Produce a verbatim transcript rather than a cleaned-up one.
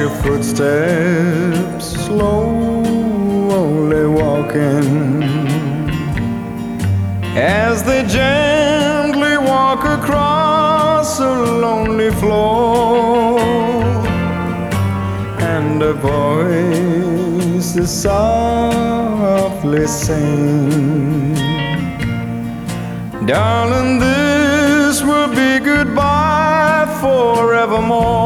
Your footsteps slowly walking as they gently walk across a lonely floor, and a voice is softly sing, darling, this will be goodbye forevermore.